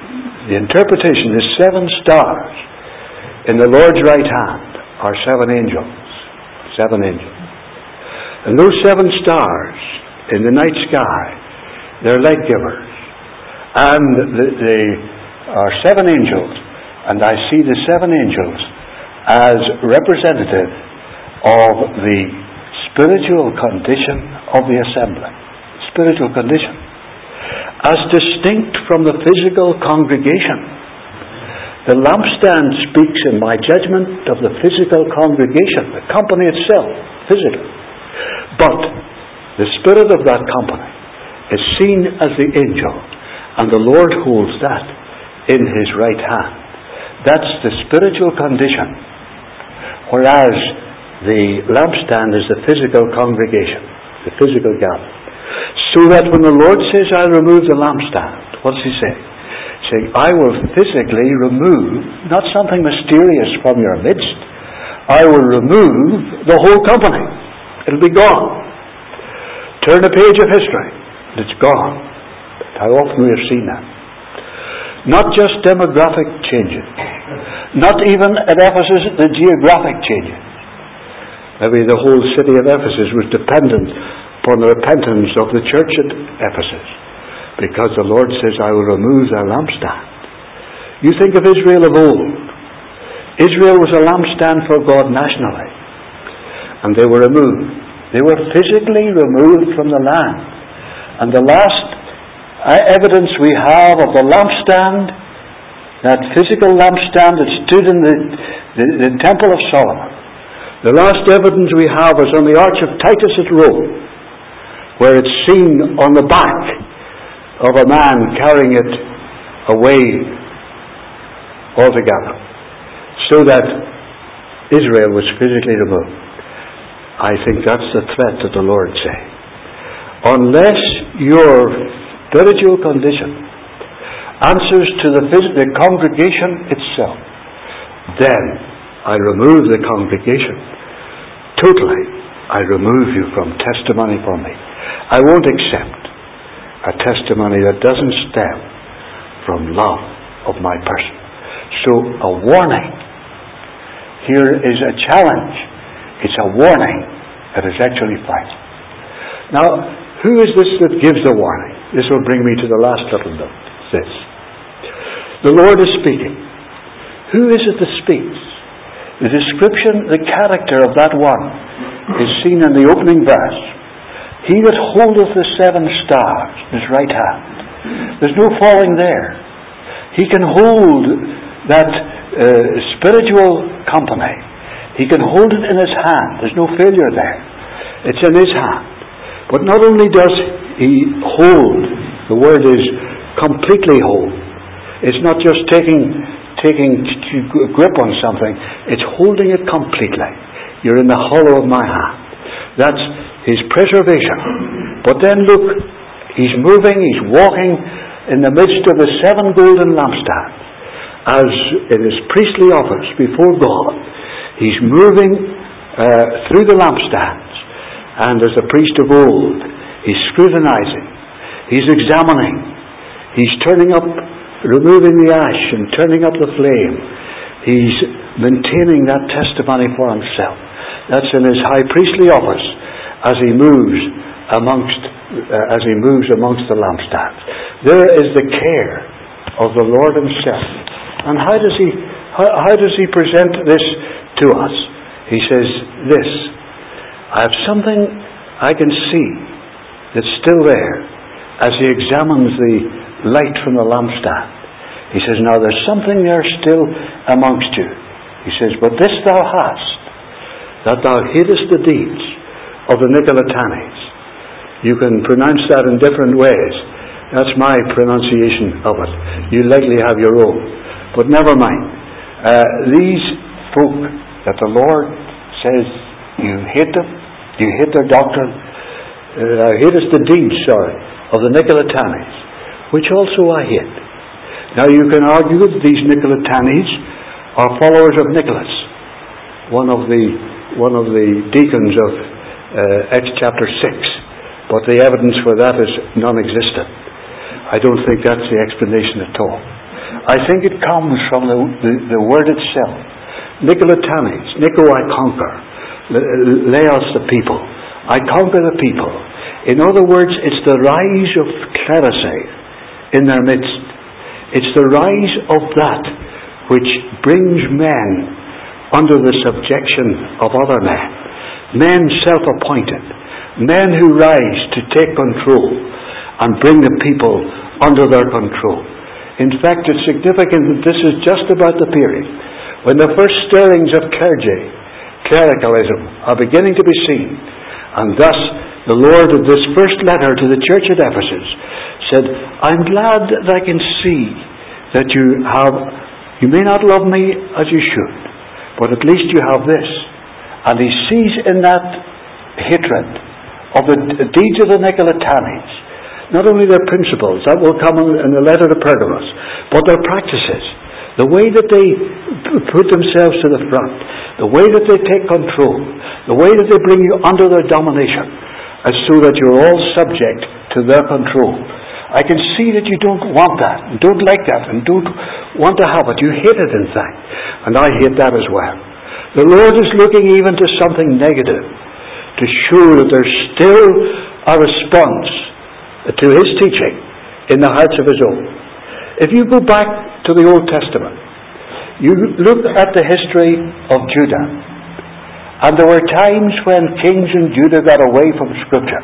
The interpretation is seven stars in the Lord's right hand are seven angels. Seven angels. And those seven stars in the night sky, they're light givers. And they are seven angels. And I see the seven angels as representative of the spiritual condition of the assembly. Spiritual condition. As distinct from the physical congregation. The lampstand speaks in my judgment of the physical congregation, the company itself, physically. But the spirit of that company is seen as the angel, and the Lord holds that in His right hand. That's the spiritual condition, whereas the lampstand is the physical congregation, the physical gathering. So that when the Lord says, I'll remove the lampstand, what does He say? Saying, I will physically remove, not something mysterious from your midst, I will remove the whole company. It'll be gone. Turn a page of history, and it's gone. How often we have seen that. Not just demographic changes, not even at Ephesus the geographic changes. Maybe the whole city of Ephesus was dependent upon the repentance of the church at Ephesus. Because the Lord says, I will remove their lampstand. You think of Israel of old. Israel was a lampstand for God nationally. And they were removed. They were physically removed from the land. And the last evidence we have of the lampstand, that physical lampstand that stood in the, the, the Temple of Solomon, the last evidence we have is on the Arch of Titus at Rome, where it's seen on the back of a man carrying it away altogether, so that Israel was physically removed. I think that's the threat that the Lord said. Unless your spiritual condition answers to the, phys- the congregation itself, then I remove the congregation. Totally, I remove you from testimony for me. I won't accept a testimony that doesn't stem from love of my person. So a warning here is a challenge. It's a warning that is actually final. Now, who is this that gives the warning? This will bring me to the last little note. This. The Lord is speaking. Who is it that speaks? The description, the character of that one is seen in the opening verse. He that holdeth the seven stars in his right hand. There's no falling there. He can hold that uh, spiritual company. He can hold it in his hand. There's no failure there. It's in his hand. But not only does he hold, the word is completely hold. It's not just taking taking a grip on something. It's holding it completely. You're in the hollow of my hand. That's His preservation. But then look, He's moving, He's walking in the midst of the seven golden lampstands. As in His priestly office before God, He's moving uh, through the lampstands. And as the priest of old, He's scrutinizing, He's examining, He's turning up, removing the ash and turning up the flame. He's maintaining that testimony for Himself. That's in His high priestly office as He moves amongst uh, as He moves amongst the lampstands. There is the care of the Lord Himself. And how does He how, how does He present this to us? He says this: I have something I can see that's still there as He examines the light from the lampstand. He says, now there's something there still amongst you. He says, but this thou hast, that thou hatest the deeds of the Nicolaitanes. You can pronounce that in different ways. That's my pronunciation of it. You likely have your own. But never mind. Uh, these folk that the Lord says you hate them, you hate their doctrine, uh, hatest the deeds, sorry, of the Nicolaitanes, which also I hate. Now you can argue that these Nicolaitanes are followers of Nicholas, one of the one of the deacons of uh, Acts chapter six, but the evidence for that is non-existent. I don't think that's the explanation at all. I think it comes from the, the, the word itself. Nicolitanes, Nico I conquer, Laos the people. I conquer the people. In other words, it's the rise of clerisy in their midst. It's the rise of that which brings men under the subjection of other men. Men self-appointed. Men who rise to take control and bring the people under their control. In fact, it's significant that this is just about the period when the first stirrings of clergy, clericalism, are beginning to be seen. And thus, the Lord, in this first letter to the church at Ephesus, said, I'm glad that I can see that you have, you may not love me as you should, but at least you have this. And he sees in that hatred of the deeds of the Nicolitanes, not only their principles, that will come in the letter to Pergamos, but their practices, the way that they put themselves to the front, the way that they take control, the way that they bring you under their domination, as so that you're all subject to their control. I can see that you don't want that, and don't like that, and don't want to have it. You hate it, in fact, and I hate that as well. The Lord is looking even to something negative to show that there's still a response to his teaching in the hearts of his own. If you go back to the Old Testament, you look at the history of Judah, and there were times when kings in Judah got away from Scripture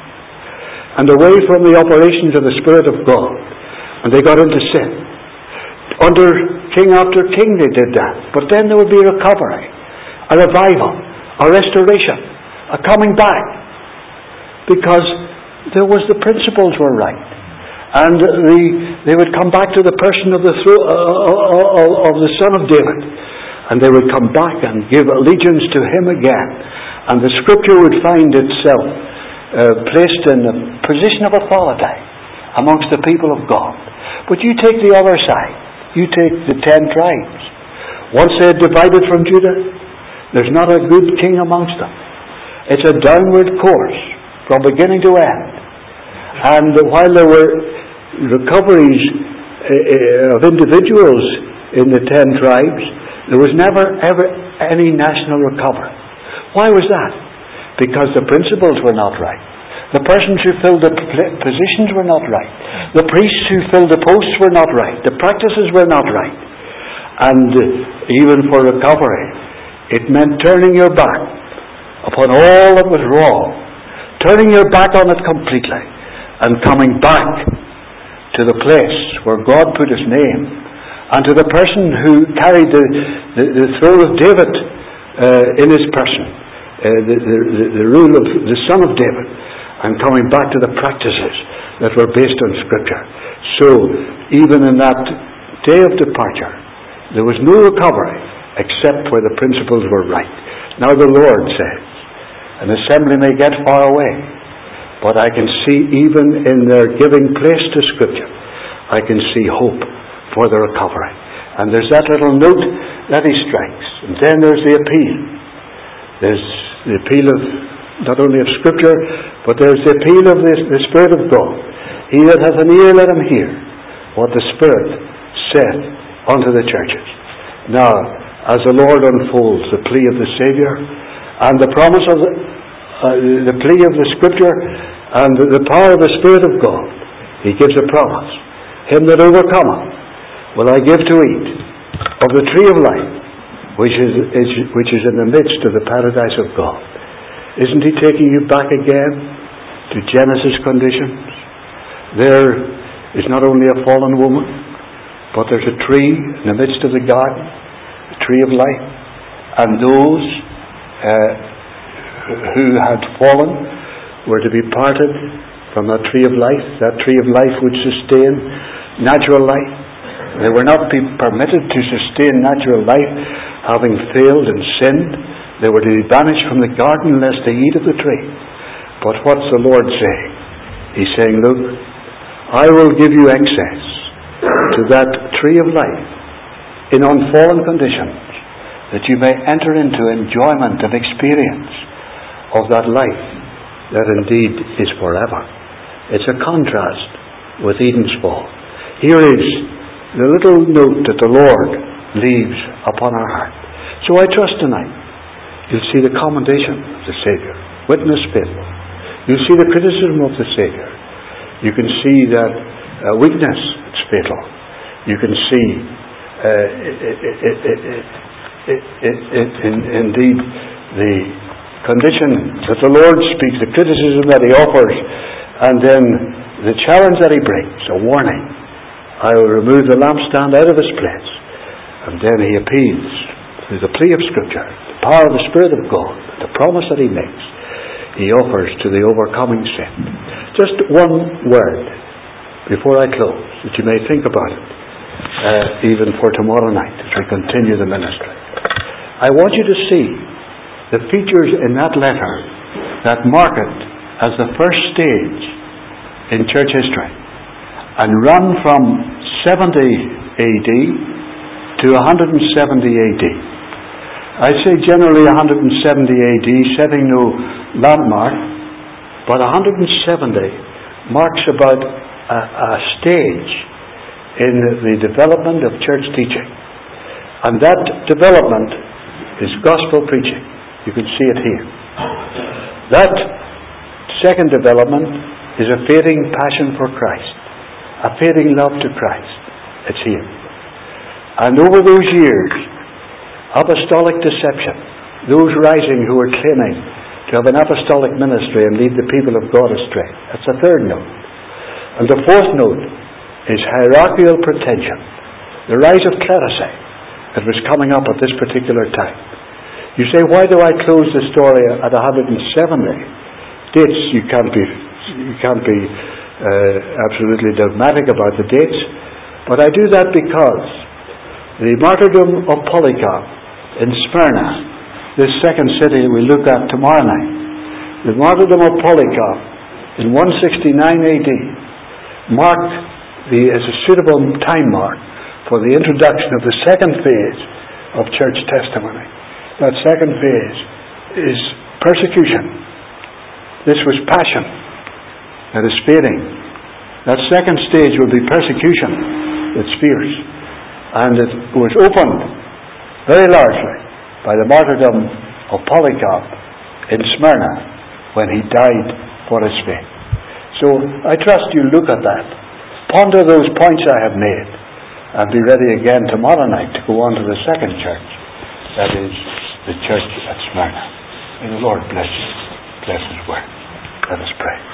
and away from the operations of the Spirit of God, and they got into sin. Under king after king they did that, but then there would be a recovery, a revival, a restoration, a coming back, because there was the principles were right, and the, they would come back to the person of the thro- uh, of the Son of David, and they would come back and give allegiance to him again, and the Scripture would find itself uh, placed in a position of authority amongst the people of God. But you take the other side, you take the ten tribes. Once they had divided from Judah, there's not a good king amongst them. It's a downward course from beginning to end. And while there were recoveries uh, of individuals in the ten tribes, there was never ever any national recovery. Why was that? Because the principles were not right. The persons who filled the positions were not right. The priests who filled the posts were not right. The practices were not right. And even for recovery, it meant turning your back upon all that was wrong, turning your back on it completely, and coming back to the place where God put his name, and to the person who carried the, the, the throne of David uh, in his person, uh, the, the, the rule of the Son of David, and coming back to the practices that were based on Scripture. So, even in that day of departure, there was no recovery except where the principles were right. Now the Lord says, an assembly may get far away, but I can see even in their giving place to Scripture, I can see hope for the recovery. And there's that little note that he strikes. And then there's the appeal. There's the appeal of not only of Scripture, but there's the appeal of the, the Spirit of God. He that hath an ear, let him hear what the Spirit saith unto the churches. Now, as the Lord unfolds the plea of the Saviour and the promise of the, uh, the plea of the Scripture and the, the power of the Spirit of God, he gives a promise. Him that overcometh will I give to eat of the tree of life, which is, is which is in the midst of the paradise of God. Isn't he taking you back again to Genesis conditions? There is not only a fallen woman, but there's a tree in the midst of the garden, the tree of life, and those uh, who had fallen were to be parted from that tree of life. That tree of life would sustain natural life. They were not be permitted to sustain natural life, having failed and sinned. They were to be banished from the garden lest they eat of the tree. But what's the Lord saying? He's saying, look, I will give you access to that tree of life in unfallen conditions, that you may enter into enjoyment and experience of that life that indeed is forever. It's a contrast with Eden's fall. Here is the little note that the Lord leaves upon our heart. So I trust tonight you'll see the commendation of the Saviour, witness faithful. You'll see the criticism of the Saviour. You can see that uh, weakness, it's fatal. You can see uh, it, it, it, it, it, it, it, in, indeed the condition that the Lord speaks, the criticism that He offers, and then the challenge that He brings, a warning. I will remove the lampstand out of its place. And then He appeals through the plea of Scripture, the power of the Spirit of God, the promise that He makes. He offers to the overcoming sin. Just one word before I close, that you may think about it, uh, even for tomorrow night as we continue the ministry. I want you to see the features in that letter that mark it as the first stage in church history and run from seventy A D to one hundred seventy A D. I say generally one hundred seventy A D, setting no landmark, but one hundred seventy marks about a, a stage in the development of church teaching. And that development is gospel preaching. You can see it here. That second development is a fading passion for Christ, a fading love to Christ. It's here. And over those years, apostolic deception, those rising who are claiming to have an apostolic ministry and lead the people of God astray. That's the third note. And the fourth note is hierarchical pretension, the rise of clerisy that was coming up at this particular time. You say, why do I close the story at one hundred seventy? Dates, you can't be, you can't be uh, absolutely dogmatic about the dates, but I do that because the martyrdom of Polycarp in Smyrna, this second city we look at tomorrow night, the martyrdom of Polycarp in one sixty-nine A D marked the, as a suitable time mark for the introduction of the second phase of church testimony. That second phase is persecution. This was passion that is fading. That second stage will be persecution that's fierce. And it was opened very largely by the martyrdom of Polycarp in Smyrna when he died for his faith. So I trust you look at that, ponder those points I have made, and be ready again tomorrow night to go on to the second church, that is the church at Smyrna. May the Lord bless you, bless His word. Let us pray.